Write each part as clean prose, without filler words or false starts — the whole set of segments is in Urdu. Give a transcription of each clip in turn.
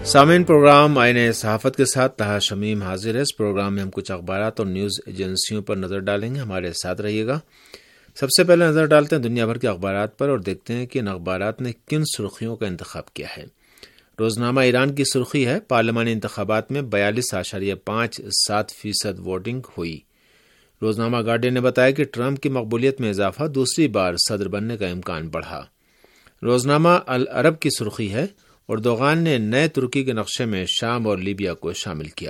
سامعین، پروگرام آئین صحافت کے ساتھ طاہر شمیم حاضر ہے۔ اس پروگرام میں ہم کچھ اخبارات اور نیوز ایجنسیوں پر نظر ڈالیں گے، ہمارے ساتھ رہیے گا۔ سب سے پہلے نظر ڈالتے ہیں دنیا بھر کے اخبارات پر اور دیکھتے ہیں کہ ان اخبارات نے کن سرخیوں کا انتخاب کیا ہے۔ روزنامہ ایران کی سرخی ہے، پارلیمانی انتخابات میں 42.57% ووٹنگ ہوئی۔ روزنامہ گارڈین نے بتایا کہ ٹرمپ کی مقبولیت میں اضافہ، دوسری بار صدر بننے کا امکان بڑھا۔ روزنامہ العرب کی سرخی ہے، اردوغان نے نئے ترکی کے نقشے میں شام اور لیبیا کو شامل کیا۔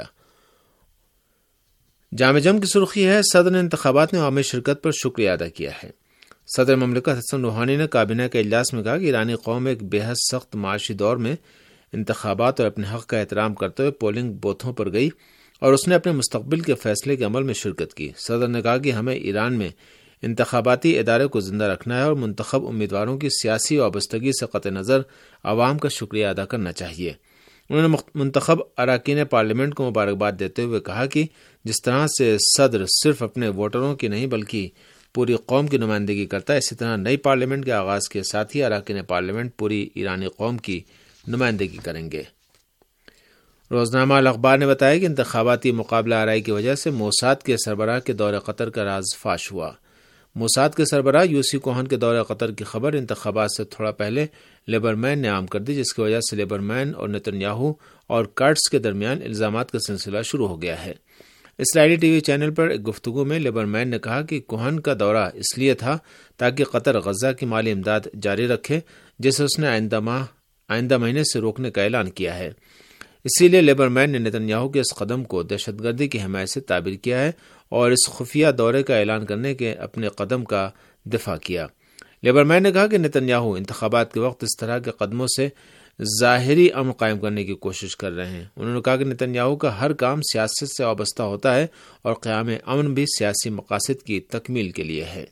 جامع جم کی سرخی ہے، صدر نے انتخابات میں عوامی شرکت پر شکریہ ادا کیا ہے۔ صدر مملکت حسن روحانی نے کابینہ کے اجلاس میں کہا کہ ایرانی قوم ایک بے حد سخت معاشی دور میں انتخابات اور اپنے حق کا احترام کرتے ہوئے پولنگ بوتھوں پر گئی اور اس نے اپنے مستقبل کے فیصلے کے عمل میں شرکت کی۔ صدر نے کہا کہ ہمیں ایران میں انتخاباتی ادارے کو زندہ رکھنا ہے اور منتخب امیدواروں کی سیاسی وابستگی سے قطع نظر عوام کا شکریہ ادا کرنا چاہیے۔ انہوں نے منتخب اراکین پارلیمنٹ کو مبارکباد دیتے ہوئے کہا کہ جس طرح سے صدر صرف اپنے ووٹروں کی نہیں بلکہ پوری قوم کی نمائندگی کرتا ہے، اسی طرح نئی پارلیمنٹ کے آغاز کے ساتھ ہی اراکین پارلیمنٹ پوری ایرانی قوم کی نمائندگی کریں گے۔ روزنامہ الاخبار نے بتایا کہ انتخاباتی مقابلہ آرائی کی وجہ سے موساد کے سربراہ کے دورہ قطر کا راز فاش ہوا۔ موساد کے سربراہ یوسی کوہن کے دورہ قطر کی خبر انتخابات سے تھوڑا پہلے لیبرمین نے عام کر دی، جس کی وجہ سے لیبرمین اور نتنیاہو اور کرٹس کے درمیان الزامات کا سلسلہ شروع ہو گیا ہے۔ اسرائیلی ٹی وی چینل پر ایک گفتگو میں لیبرمین نے کہا کہ کوہن کا دورہ اس لیے تھا تاکہ قطر غزہ کی مالی امداد جاری رکھے، جسے اس نے آئندہ مہینے سے روکنے کا اعلان کیا ہے۔ اسی لیے لیبرمین نے نتنیاہو کے اس قدم کو دہشت گردی کی حمایت سے تعبیر کیا ہے اور اس خفیہ دورے کا اعلان کرنے کے اپنے قدم کا دفاع کیا۔ لیبرمین نے کہا کہ نتنیاہو انتخابات کے وقت اس طرح کے قدموں سے ظاہری امن قائم کرنے کی کوشش کر رہے ہیں۔ انہوں نے کہا کہ نتنیاہو کا ہر کام سیاست سے وابستہ ہوتا ہے اور قیام امن بھی سیاسی مقاصد کی تکمیل کے لیے ہے۔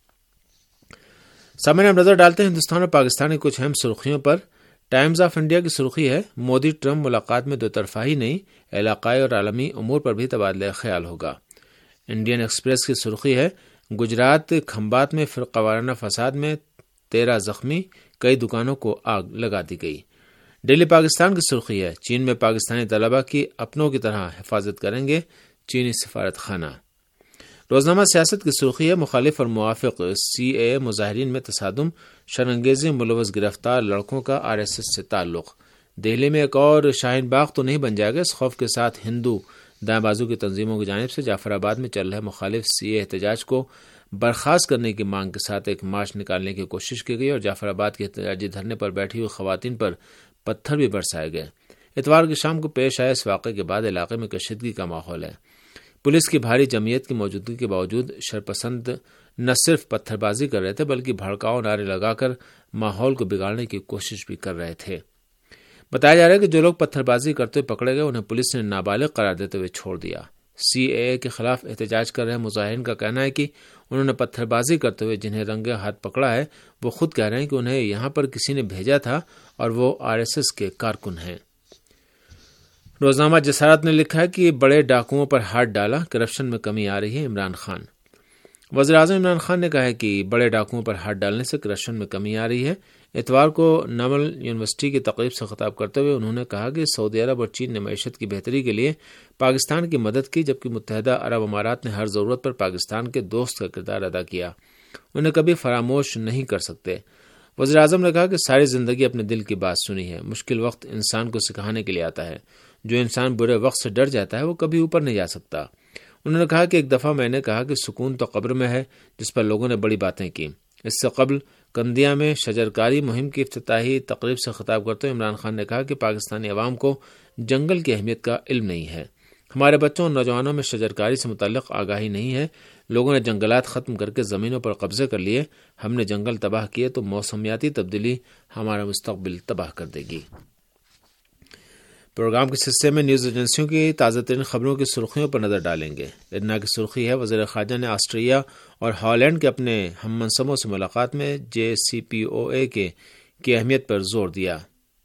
سامنے ہم نظر ڈالتے ہیں ہندوستان اور پاکستان کی کچھ اہم سرخیوں پر۔ ٹائمز آف انڈیا کی سرخی ہے، مودی ٹرمپ ملاقات میں دو طرفہ ہی نہیں، علاقائی اور عالمی امور پر بھی تبادلہ خیال ہوگا۔ انڈین ایکسپریس کی سرخی ہے، گجرات کھمبات میں فرقہ وارانہ فساد میں 13 زخمی، کئی دکانوں کو آگ لگا دی گئی۔ ڈیلی پاکستان کی سرخی ہے، چین میں پاکستانی طلبہ کی اپنوں کی طرح حفاظت کریں گے چینی سفارت خانہ۔ روزنامہ سیاست کی سرخی ہے، مخالف اور موافق CAA مظاہرین میں تصادم، شرانگیزی ملوث گرفتار لڑکوں کا RSS سے تعلق۔ دہلی میں ایک اور شاہین باغ تو نہیں بن جائے گا، اس خوف کے ساتھ ہندو دائیں بازو کی تنظیموں کی جانب سے جعفر آباد میں چل رہے مخالف CAA احتجاج کو برخاست کرنے کی مانگ کے ساتھ ایک مارچ نکالنے کی کوشش کی گئی اور جعفر آباد کے احتجاجی دھرنے پر بیٹھی ہوئی خواتین پر پتھر بھی برسائے گئے۔ اتوار کی شام کو پیش آئے اس واقعے کے بعد علاقے میں کشیدگی کا ماحول ہے۔ پولیس کی بھاری جمعیت کی موجودگی کے باوجود شرپسند نہ صرف پتھر بازی کر رہے تھے بلکہ بھڑکاؤ نعرے لگا کر ماحول کو بگاڑنے کی کوشش بھی کر رہے تھے۔ بتایا جا رہا ہے کہ جو لوگ پتھر بازی کرتے ہوئے پکڑے گئے انہیں پولیس نے نابالغ قرار دیتے ہوئے چھوڑ دیا۔ CAA کے خلاف احتجاج کر رہے مظاہرین کا کہنا ہے کہ انہوں نے پتھر بازی کرتے ہوئے جنہیں رنگے ہاتھ پکڑا ہے وہ خود کہہ رہے ہیں کہ انہیں یہاں پر کسی نے بھیجا تھا اور وہ RSS کے کارکن ہیں۔ روزنامہ جسارت نے لکھا ہے کہ بڑے ڈاکوؤں پر ہاتھ ڈالا، کرپشن میں کمی آ رہی ہے، عمران خان۔ وزیر اعظم عمران خان نے کہا ہے کہ بڑے ڈاکوؤں پر ہاتھ ڈالنے سے کرپشن میں کمی آ رہی ہے۔ اتوار کو نمل یونیورسٹی کی تقریب سے خطاب کرتے ہوئے انہوں نے کہا کہ سعودی عرب اور چین نے معیشت کی بہتری کے لیے پاکستان کی مدد کی، جبکہ متحدہ عرب امارات نے ہر ضرورت پر پاکستان کے دوست کا کردار ادا کیا، انہیں کبھی فراموش نہیں کر سکتے۔ وزیر اعظم نے کہا کہ ساری زندگی اپنے دل کی بات سنی ہے، مشکل وقت انسان کو سکھانے کے لیے آتا ہے، جو انسان برے وقت سے ڈر جاتا ہے وہ کبھی اوپر نہیں جا سکتا۔ انہوں نے کہا کہ ایک دفعہ میں نے کہا کہ سکون تو قبر میں ہے، جس پر لوگوں نے بڑی باتیں کی۔ اس سے قبل کندیا میں شجرکاری مہم کی افتتاحی تقریب سے خطاب کرتے ہوئے عمران خان نے کہا کہ پاکستانی عوام کو جنگل کی اہمیت کا علم نہیں ہے، ہمارے بچوں اور نوجوانوں میں شجرکاری سے متعلق آگاہی نہیں ہے، لوگوں نے جنگلات ختم کر کے زمینوں پر قبضے کر لیے، ہم نے جنگل تباہ کیے تو موسمیاتی تبدیلی ہمارا مستقبل تباہ کر دے گی۔ پروگرام کے حصے میں نیوز ایجنسیوں کی تازہ ترین خبروں کی سرخیوں پر نظر ڈالیں گے۔ ارنا کی سرخی ہے، وزیر خارجہ نے آسٹریا اور ہالینڈ کے اپنے ہم منصبوں سے ملاقات میں JCPOA کی اہمیت پر زور دیا۔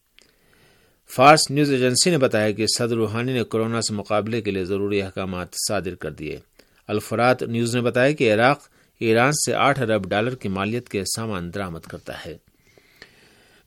فارس نیوز ایجنسی نے بتایا کہ صدر روحانی نے کورونا سے مقابلے کے لیے ضروری احکامات صادر کر دیے۔ الفرات نیوز نے بتایا کہ عراق ایران سے $8 ارب کی مالیت کے سامان درآمد کرتا ہے۔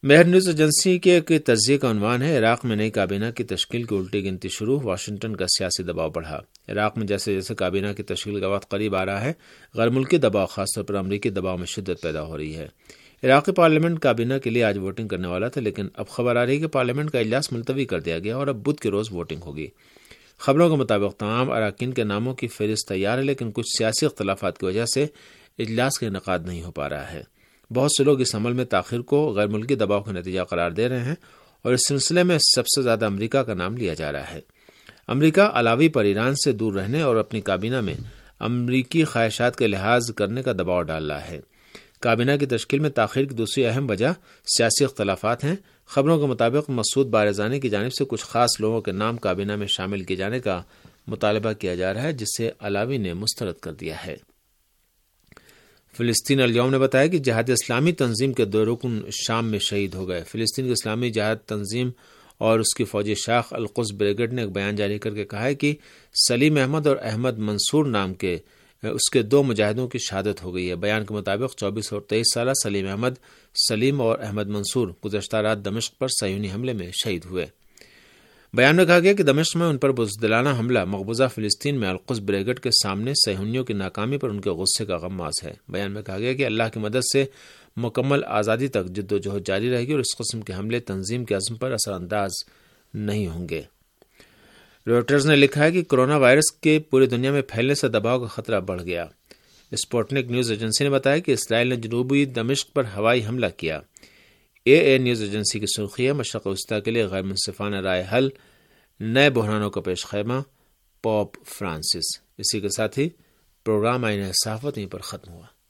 مہر نیوز ایجنسی کے ایک تجزیے کا عنوان ہے عراق میں نئی کابینہ کی تشکیل کی الٹی گنتی شروع، واشنگٹن کا سیاسی دباؤ بڑھا۔ عراق میں جیسے جیسے کابینہ کی تشکیل کا وقت قریب آ رہا ہے، غیر ملکی دباؤ خاص طور پر امریکی دباؤ میں شدت پیدا ہو رہی ہے۔ عراقی پارلیمنٹ کابینہ کے لیے آج ووٹنگ کرنے والا تھا، لیکن اب خبر آ رہی ہے کہ پارلیمنٹ کا اجلاس ملتوی کر دیا گیا اور اب بدھ کے روز ووٹنگ ہوگی۔ خبروں کے مطابق تمام اراکین کے ناموں کی فہرست تیار ہے، لیکن کچھ سیاسی اختلافات کی وجہ سے اجلاس کا انعقاد نہیں ہو پا رہا ہے۔ بہت سے لوگ اس عمل میں تاخیر کو غیر ملکی دباؤ کا نتیجہ قرار دے رہے ہیں اور اس سلسلے میں سب سے زیادہ امریکہ کا نام لیا جا رہا ہے۔ امریکہ علاوی پر ایران سے دور رہنے اور اپنی کابینہ میں امریکی خواہشات کا لحاظ کرنے کا دباؤ ڈال رہا ہے۔ کابینہ کی تشکیل میں تاخیر کی دوسری اہم وجہ سیاسی اختلافات ہیں۔ خبروں کے مطابق مسعود بارزانی کی جانب سے کچھ خاص لوگوں کے نام کابینہ میں شامل کیے جانے کا مطالبہ کیا جا رہا ہے، جسے علاوی نے مسترد کر دیا ہے۔ فلسطین الیوم نے بتایا کہ جہاد اسلامی تنظیم کے 2 رکن شام میں شہید ہو گئے۔ فلسطین کی اسلامی جہاد تنظیم اور اس کی فوجی شاخ القدس بریگیڈ نے ایک بیان جاری کر کے کہا ہے کہ سلیم احمد اور احمد منصور نام کے اس کے 2 مجاہدوں کی شہادت ہو گئی ہے۔ بیان کے مطابق 24 اور 23 سالہ سلیم اور احمد منصور گزشتہ رات دمشق پر صہیونی حملے میں شہید ہوئے۔ بیان میں کہا گیا کہ دمشق میں ان پر بزدلانہ حملہ مقبوضہ فلسطین میں القدس بریگیڈ کے سامنے صہیونیوں کی ناکامی پر ان کے غصے کا غماز ہے۔ بیان میں کہا گیا کہ اللہ کی مدد سے مکمل آزادی تک جد و جہد جاری رہے گی اور اس قسم کے حملے تنظیم کے عزم پر اثر انداز نہیں ہوں گے۔ روئٹرز نے لکھا ہے کہ کرونا وائرس کے پوری دنیا میں پھیلنے سے دباؤ کا خطرہ بڑھ گیا۔ اسپوٹنک نیوز ایجنسی نے بتایا کہ اسرائیل نے جنوبی دمشق پر ہوائی حملہ کیا۔ اے نیوز ایجنسی کی سرخی ہے مشرق وسطی کے لیے غیر منصفانہ رائے حل، نئے بحرانوں کا پیش خیمہ، پوپ فرانسس۔ اسی کے ساتھ ہی پروگرام آئین صحافت یہیں پر ختم ہوا۔